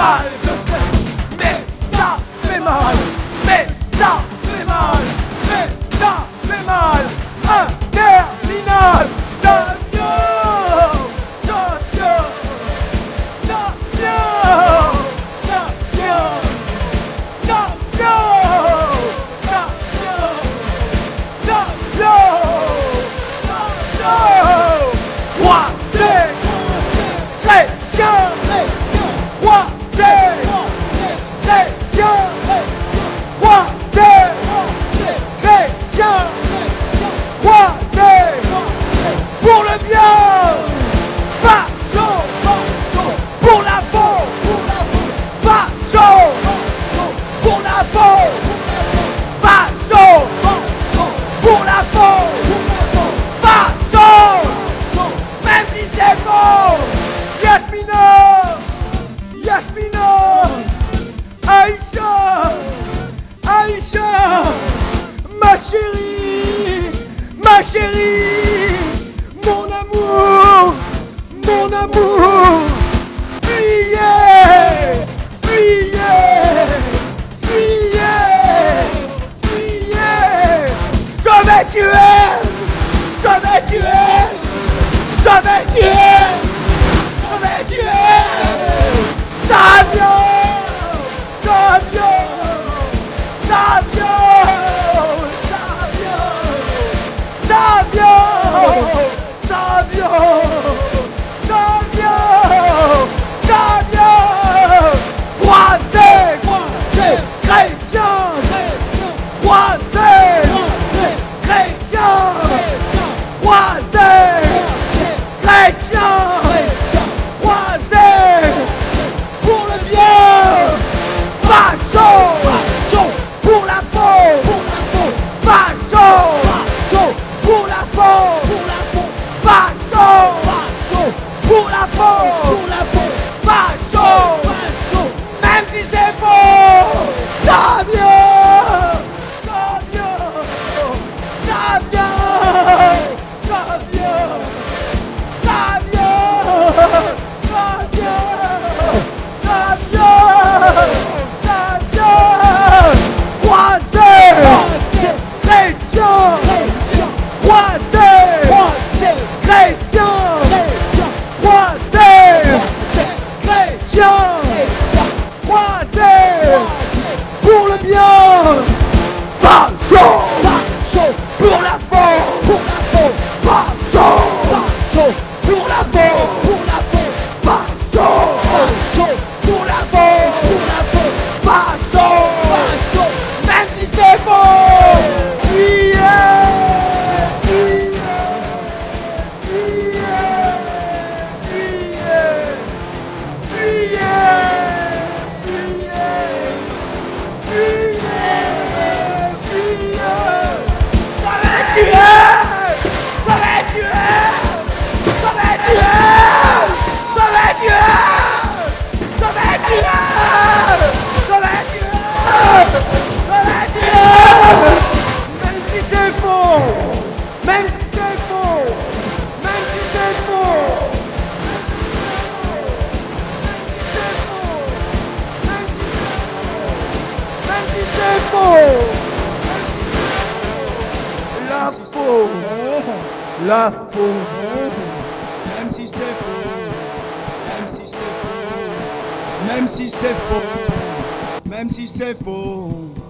mal, je sais, mais ça fait mal, mais ça fait mal, mais ça fait mal, interminable, ça vient, ça vient, ça vient, ça vient, ça vient, ça vient, ça vient, ça vient, roi des chrétiens, roi des chrétiens, roi des chrétiens, roi des pour le bien, façon pour la peau, façon pour la peau, façon pour la peau, façon même si c'est faux. Yasmina, Yasmina, Aïcha, Aïcha, ma chérie, mon amour, fuyez, fuyez, fuyez, fuyez, je vais tuer, je vais tuer, je vais tuer, je vais tuer, ça vient, ça vient, ça vient, ça vient, ça vient, ça vient, ça vient, ça vient, roi des chrétiens, roi des chrétiens, roi des chrétiens, roi des pour le bien, façon pour la peau, façon pour la peau, façon pour la peau, façon même si c'est faux, ça vient, ça vient, ça vient, ça vient, ça vient, ça vient, ça vient, ça vient, roi des chrétiens, roi des chrétiens, roi des chrétiens, roi des pour le bien, façon pour la peau, façon pour la peau, façon pour la peau, façon même si c'est faux. Fuyez, fuyez, fuyez, fuyez, fuyez, fuyez, ça va tuer, ça va tuer, ça va tuer, ça va tuer, ça va tuer, ça va tuer, ça va tuer, même si c'est faux, même si c'est faux, même si c'est faux, même si c'est faux, la peau, la peau, Même si c'est faux, même si c'est faux, même si c'est faux, même si c'est faux.